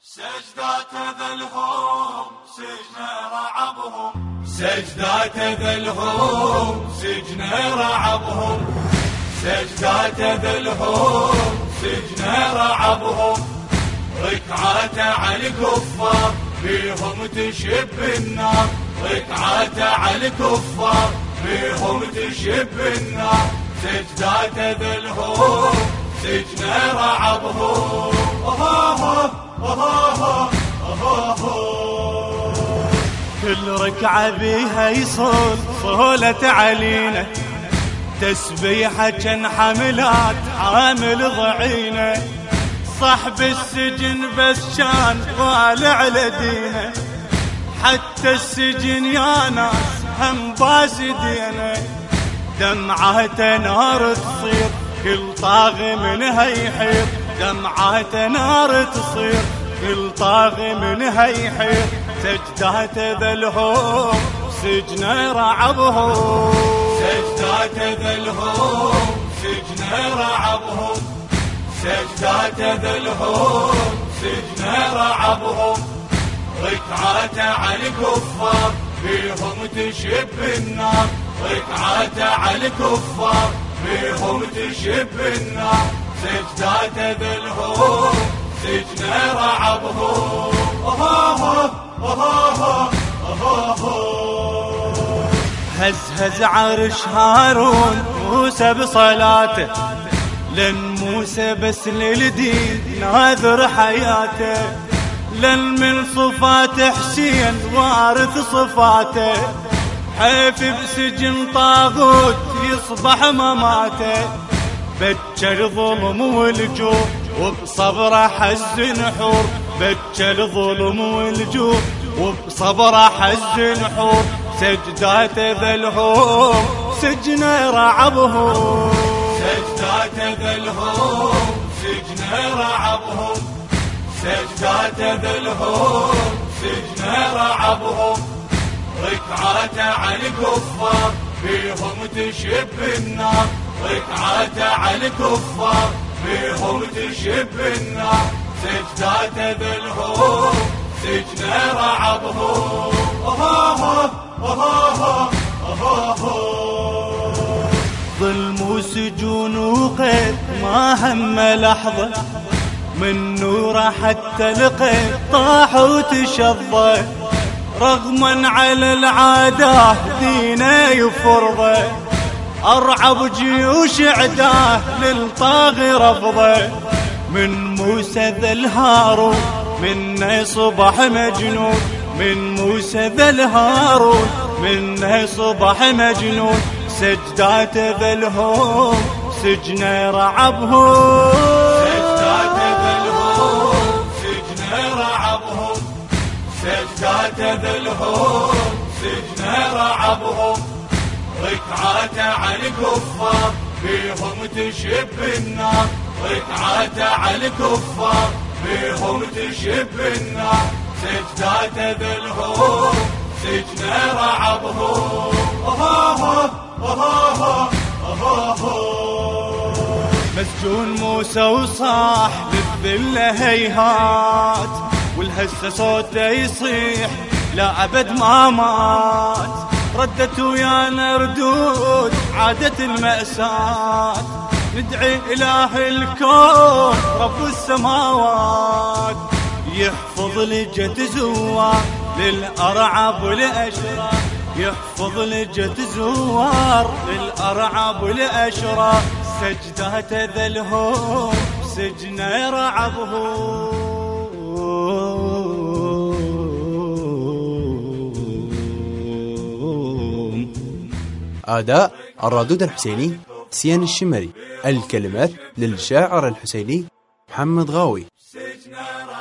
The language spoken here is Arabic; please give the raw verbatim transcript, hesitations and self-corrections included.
سجدات ذلهم سجن رعبهم سجدات ذلهم سجن رعبهم سجدات ذلهم سجن رعبهم ركعات على الكفار فيهم تشب النار ركعات على الكفار فيهم تشب النار سجدات ذلهم سجن رعبهم كل ركعة بيها يصول صولة علينا تسبيحة كان حملات عامل ضعينة صاحب السجن بس كان غالي على دينه حتى السجن يا ناس هم باسدينه دمعته نار تصير كل طاغي منها يحير دمعته نار تصير كل طاغي منها يحير سجدات ذلهم سجن رعبهم سجدات ذلهم سجن رعبهم سجدات ذلهم سجن رعبهم ركعات على الكفار فيهم تشب النار ركعات على الكفار فيهم تشب النار سجدات ذلهم سجن رعبهم هز هز عرش هارون موسى بصلاته لن موسى بس للدين ناذر حياته لن من صفات حسين وارث صفاته حيف بسجن طاغوت يصبح مماته بكر ظلم والجوع وبصبر حز نحور بكر ظلم والجوع وبصبر حز نحور سجدات ذلهم سجن رعبهم سجدات ذلهم سجن رعبهم سجدات ذلهم سجن رعبهم ركعات على الكفار فيهم تشب النار ركعات على الكفار فيهم تشب النار سجدات ذلهم سجن رعبهم ظلم وسجون وقيد ما هم لحظة من نوره حتى لقيت طاح وتشظى رغما على العادة دينه يفرضه أرعب جيوش عداه للطاغي رفضه من موسى ذا الهارون منه صبح مجنون من موسى ذا الهارون منه صبح مجنون سجدات ذلهم سجن رعبهم سجدات ذلهم سجن رعبهم سجدات ذلهم سجن رعبهم ركعات على الكفار فيهم تشب النار ركعات على الكفار فيهم تشب النار سجدات ذلهم سجن رعبهم مسجون موسى وصاح للذلة هيهات والهسة صوته يصيح لا أبد ما مات ردت ويانا ردود عادت المأساة ندعي إله الكون رب السماوات يحفظ لجد زوار للأرعب والأشرار يحفظ لجد زوار للأرعب والأشرار سجدات ذلهم سجن رعبهم. أداء الردود الحسيني سيان الشمري الكلمات للشاعر الحسيني محمد غاوي.